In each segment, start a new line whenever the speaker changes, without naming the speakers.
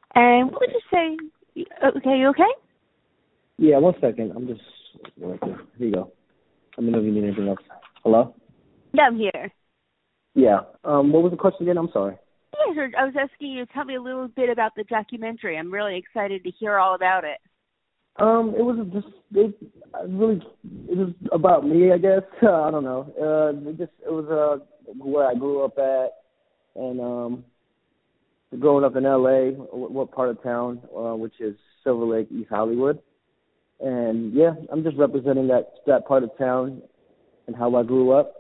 And what would you say? Okay, you okay?
Yeah, one second. I'm just working. Here you go. Let me know if you need anything else. Hello?
Yeah, I'm here.
Yeah. What was the question again? I'm sorry.
Yeah, sure. I was asking you to tell me a little bit about the documentary. I'm really excited to hear all about it.
It was just it was about me, I guess. I don't know. It was where I grew up at, and growing up in LA, what part of town, which is Silver Lake, East Hollywood, and yeah, I'm just representing that part of town and how I grew up.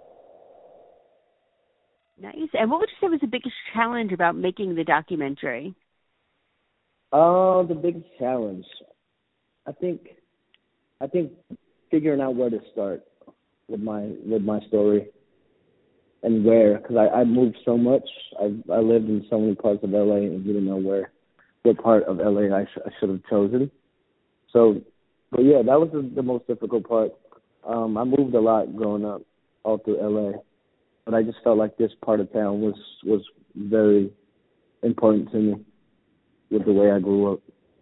Nice. And what would you say was the biggest challenge about making the documentary?
The biggest challenge, I think figuring out where to start with my story and where, because I moved so much. I lived in so many parts of LA and didn't know what part of LA I should have chosen. So, but yeah, that was the most difficult part. I moved a lot growing up, all through LA, but I just felt like this part of town was very important to me with the way I grew up.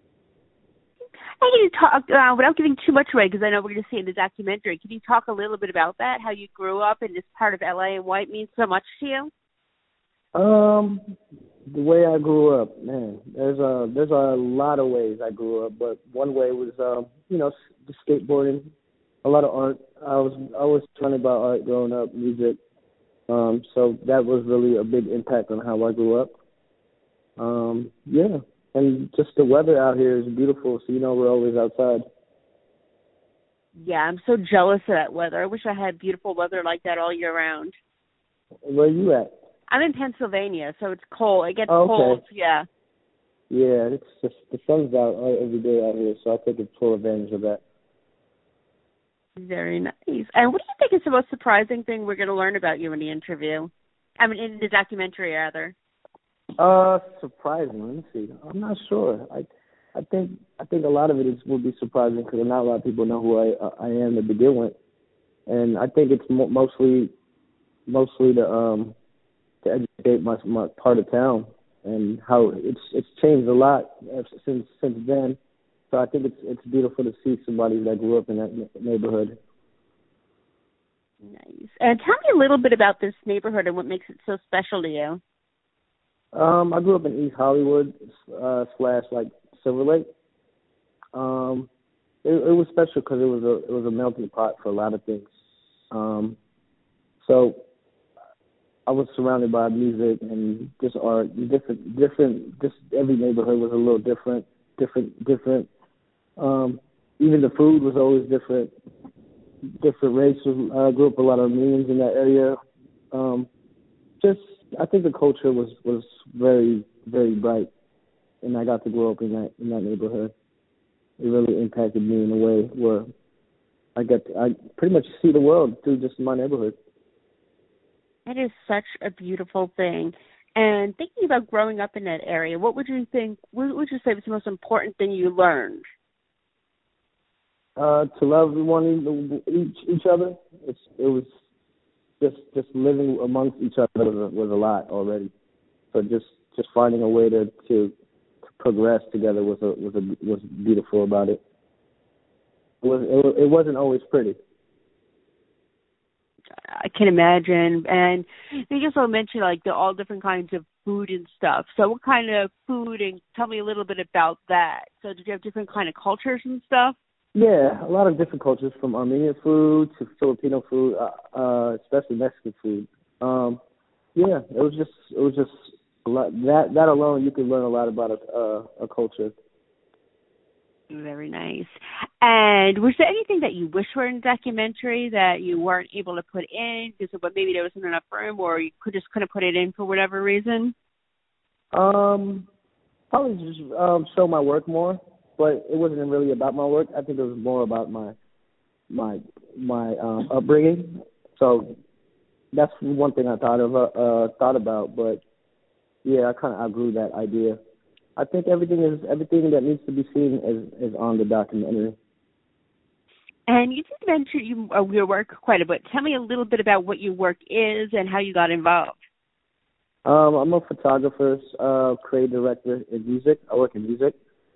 I can you talk, without giving too much away, because I know we're going to see in the documentary, can you talk a little bit about that, how you grew up in this part of LA and why it means so much to you?
The way I grew up, man, there's a lot of ways I grew up, but one way was, the skateboarding, a lot of art. I was surrounded by art growing up, music. So that was really a big impact on how I grew up. Yeah, and just the weather out here is beautiful, so we're always outside.
Yeah, I'm so jealous of that weather. I wish I had beautiful weather like that all year round.
Where are you at?
I'm in Pennsylvania, so it's cold. It gets
okay.
cold, yeah.
Yeah, it's just the sun's out every day out here, so I take full advantage of that.
Very nice. And what do you think is the most surprising thing we're going to learn about you in the interview? I mean, in the documentary, rather.
Surprising. Let me see. I'm not sure. I think a lot of it will be surprising because not a lot of people know who I am to begin with, and I think it's mostly to educate my part of town and how it's changed a lot since then. So I think it's beautiful to see somebody that grew up in that neighborhood.
Nice. And tell me a little bit about this neighborhood and what makes it so special to you.
I grew up in East Hollywood / like Silver Lake. It was special because it was a melting pot for a lot of things. So I was surrounded by music and just art, different. Just every neighborhood was a little different. Even the food was always different. Different races. I grew up a lot of Armenians in that area. I think the culture was very, very bright, and I got to grow up in that neighborhood. It really impacted me in a way where I pretty much see the world through just my neighborhood.
That is such a beautiful thing. And thinking about growing up in that area, what would you say was the most important thing you learned?
To love each other. It was just living amongst each other was a lot already. So just finding a way to progress together was beautiful about it. It wasn't always pretty.
I can imagine. And you just also mentioned all different kinds of food and stuff. So what kind of food, and tell me a little bit about that. So did you have different kind of cultures and stuff?
Yeah, a lot of different cultures, from Armenian food to Filipino food, especially Mexican food. Yeah, it was just a lot. That alone, you can learn a lot about a culture.
Very nice. And was there anything that you wish were in the documentary that you weren't able to put in because of maybe there wasn't enough room, or you couldn't put it in for whatever reason?
Probably just show my work more, but it wasn't really about my work. I think it was more about my upbringing. So that's one thing I thought about. But yeah, I kind of outgrew that idea. I think everything that needs to be seen is on the documentary.
And you did mention your work quite a bit. Tell me a little bit about what your work is and how you got involved.
I'm a photographer, creative director in music. I work in music.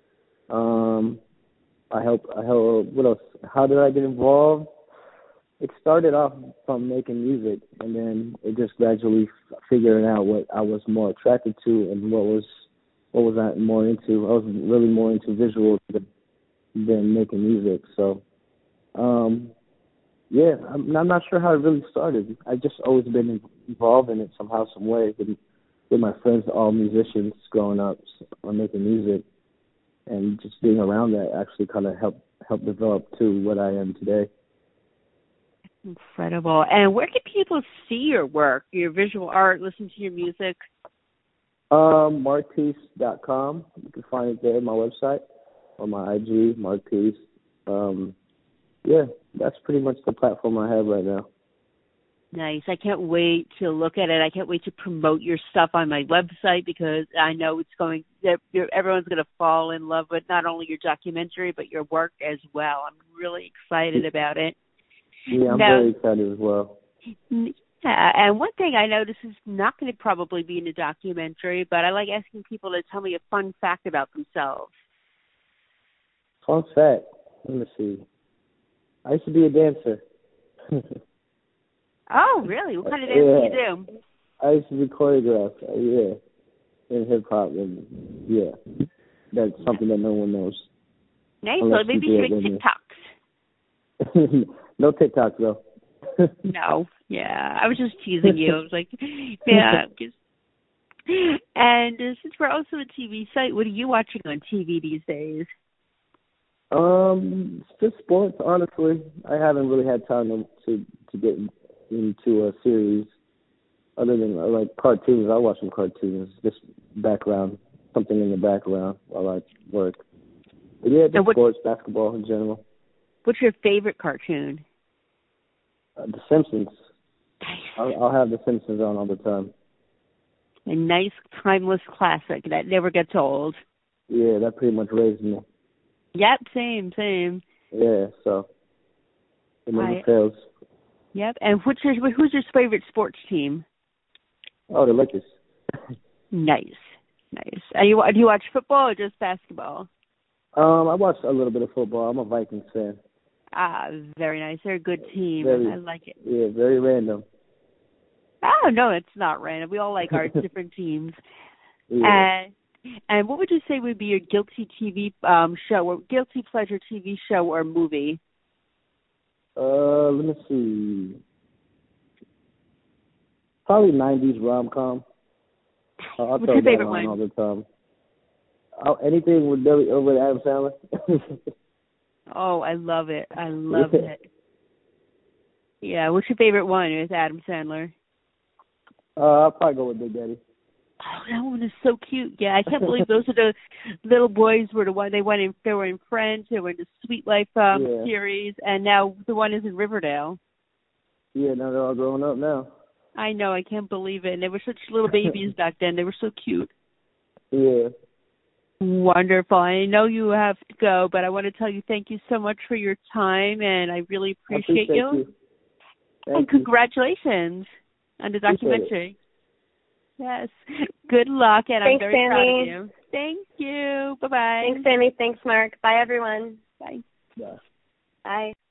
I help. What else? How did I get involved? It started off from making music, and then it just gradually figuring out what I was more attracted to and what was I more into. I was really more into visual than making music. So, yeah, I'm not sure how it really started. I've just always been involved in it somehow, some way, with my friends, all musicians growing up, on making music, and just being around that actually kind of helped develop to what I am today.
Incredible. And where can people see your work, your visual art, listen to your music?
Marquise.com. You can find it there, my website, or my IG, Marquise. Yeah, that's pretty much the platform I have right now.
Nice. I can't wait to look at it. I can't wait to promote your stuff on my website because I know everyone's going to fall in love with not only your documentary but your work as well. I'm really excited about it.
Yeah, I'm very excited as well.
Yeah, and one thing I know, this is not going to probably be in the documentary, but I like asking people to tell me a fun fact about themselves.
Fun fact? Let me see. I used to be a dancer.
Oh, really? What kind of dance do you do?
I used to be choreographed, in hip-hop, and, that's something that no one knows.
Nice, so maybe you should make TikToks.
No TikToks, though.
No, yeah, I was just teasing you. I was like, yeah. And since we're also a TV site, what are you watching on TV these days?
Just sports, honestly. I haven't really had time to get into a series other than like cartoons. I watch some cartoons, just background, something in the background while I work. But yeah, just sports, basketball in general.
What's your favorite cartoon?
The Simpsons. I'll have The Simpsons on all the time.
A nice, timeless classic that never gets old.
Yeah, that pretty much raised me.
Yep, same.
Yeah, so it never fails.
Yep, and who's your favorite sports team?
Oh, the Lakers.
Nice. Do you watch football or just basketball?
I watch a little bit of football. I'm a Vikings fan.
Ah, very nice. They're a good team. I like it.
Yeah, very random.
Oh, no, it's not random. We all like our different teams.
Yeah.
And what would you say would be your guilty TV show or guilty pleasure TV show or movie?
Let me see. Probably 90s rom-com.
What's your favorite one?
All the time. Anything with Adam Sandler.
Oh, I love it. It. Yeah, what's your favorite one with Adam Sandler?
I'll probably go with Big Daddy.
Oh, that one is so cute. Yeah, I can't believe those are the little boys were the one they were in Friends, they were in the Sweet Life series, and now the one is in Riverdale. Yeah,
now they're all grown up now.
I know, I can't believe it. And they were such little babies back then. They were so cute.
Yeah.
Wonderful. I know you have to go, but I want to tell you thank you so much for your time, and I really appreciate you. And congratulations on the documentary. Yes. Good luck, and
Thanks,
I'm very
Sammy.
proud of you. Thank you. Bye-bye.
Thanks, Sammy. Thanks, Mark. Bye, everyone.
Bye.
Bye.
Bye.